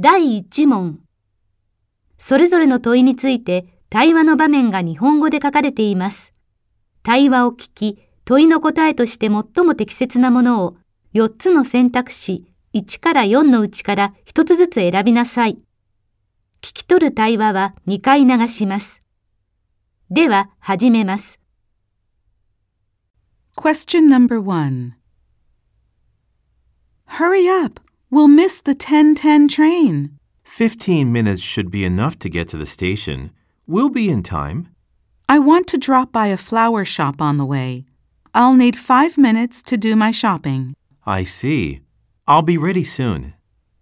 第1問。それぞれの問いについて対話の場面が日本語で書かれています。対話を聞き、問いの答えとして最も適切なものを4つの選択肢1から4のうちから1つずつ選びなさい。聞き取る対話は2回流します。では、始めます。 Question number 1. Hurry up! We'll miss the 10:10 train. 15 minutes should be enough to get to the station. We'll be in time. I want to drop by a flower shop on the way. I'll need 5 minutes to do my shopping. I see. I'll be ready soon.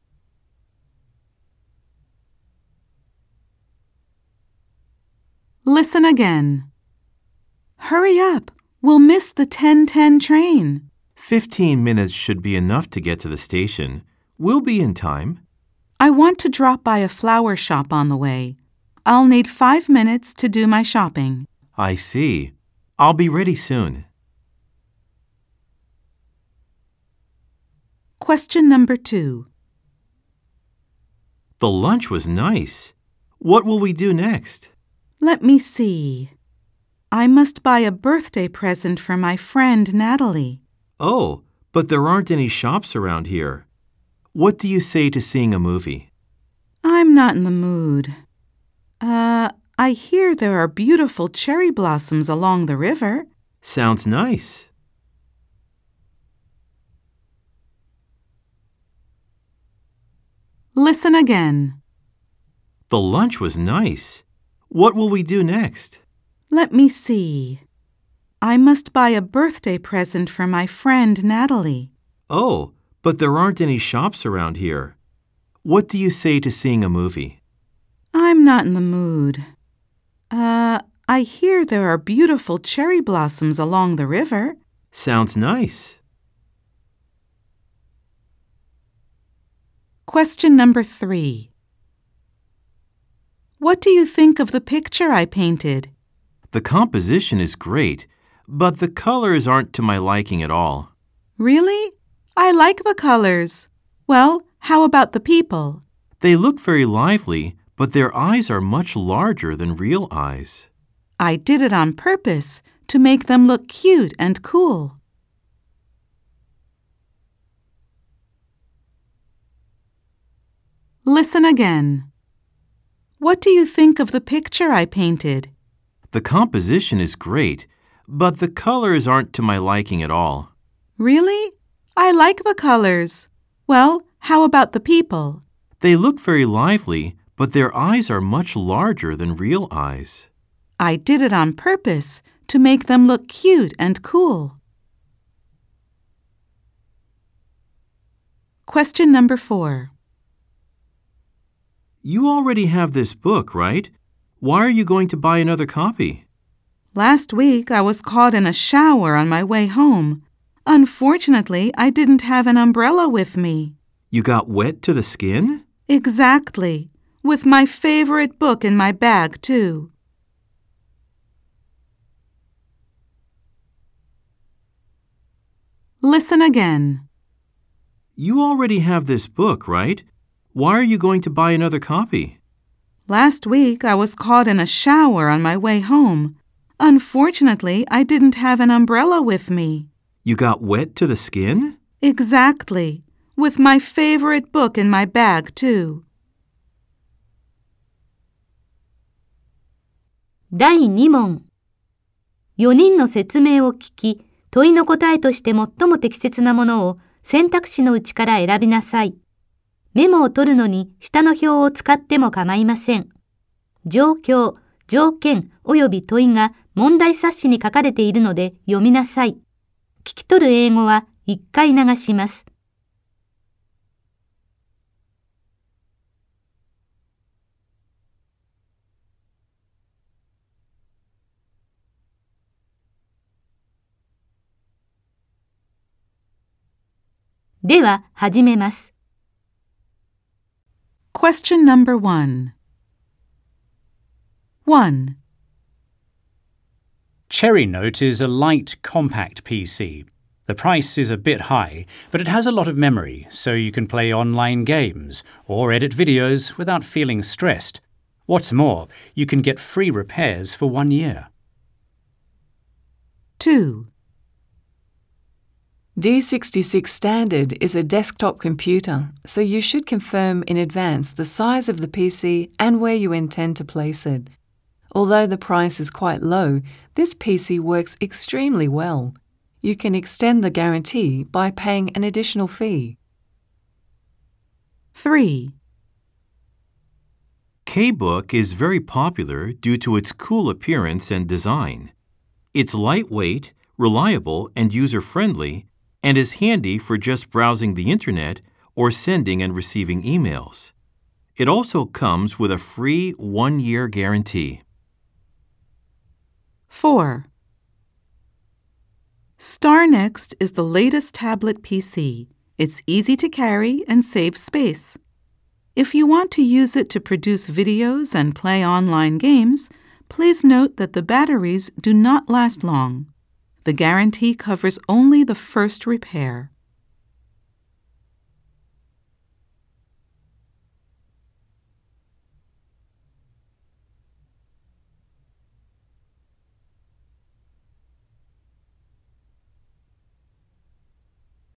Listen again. Hurry up! We'll miss the 10:10 train. 15 minutes should be enough to get to the station. We'll be in time. I want to drop by a flower shop on the way. I'll need 5 minutes to do my shopping. I see. I'll be ready soon. Question number 2. The lunch was nice. What will we do next? Let me see. I must buy a birthday present for my friend Natalie. Oh, but there aren't any shops around here. What do you say to seeing a movie? I'm not in the mood. I hear there are beautiful cherry blossoms along the river. Sounds nice. Listen again. The lunch was nice. What will we do next? Let me see. I must buy a birthday present for my friend Natalie. Oh, but there aren't any shops around here. What do you say to seeing a movie? I'm not in the mood. I hear there are beautiful cherry blossoms along the river. Sounds nice. Question number 3. What do you think of the picture I painted? The composition is great, but the colors aren't to my liking at all. Really? I like the colors. Well, how about the people? They look very lively, but their eyes are much larger than real eyes. I did it on purpose to make them look cute and cool. Listen again. What do you think of the picture I painted? The composition is great, but the colors aren't to my liking at all. Really? I like the colors. Well, how about the people? They look very lively, but their eyes are much larger than real eyes. I did it on purpose to make them look cute and cool. Question number 4. You already have this book, right? Why are you going to buy another copy? Last week I was caught in a shower on my way home. Unfortunately, I didn't have an umbrella with me. You got wet to the skin? Exactly. With my favorite book in my bag, too. Listen again. You already have this book, right? Why are you going to buy another copy? Last week I was caught in a shower on my way home. Unfortunately, I didn't have an umbrella with me. You got wet to the skin? Exactly. With my favorite book in my bag, too. 第2問。4人の説明を聞き、問いの答えとして最も適切なものを選択肢のうちから選びなさい。メモを取るのに下の表を使っても構いません。状況、条件及び問いが問題冊子に書かれているので読みなさい。聞き取る英語は1回流します。では、始めます。 Question number 1. 1. Cherry Note is a light, compact PC. The price is a bit high, but it has a lot of memory, so you can play online games or edit videos without feeling stressed. What's more, you can get free repairs for 1 year. 2. D66 Standard is a desktop computer, so you should confirm in advance the size of the PC and where you intend to place it. Although the price is quite low, this PC works extremely well. You can extend the guarantee by paying an additional fee. 3. K-Book is very popular due to its cool appearance and design. It's lightweight, reliable, and user-friendly, and is handy for just browsing the internet or sending and receiving emails. It also comes with a free 1-year guarantee. 4. StarNext is the latest tablet PC. It's easy to carry and saves space. If you want to use it to produce videos and play online games, please note that the batteries do not last long. The guarantee covers only the first repair.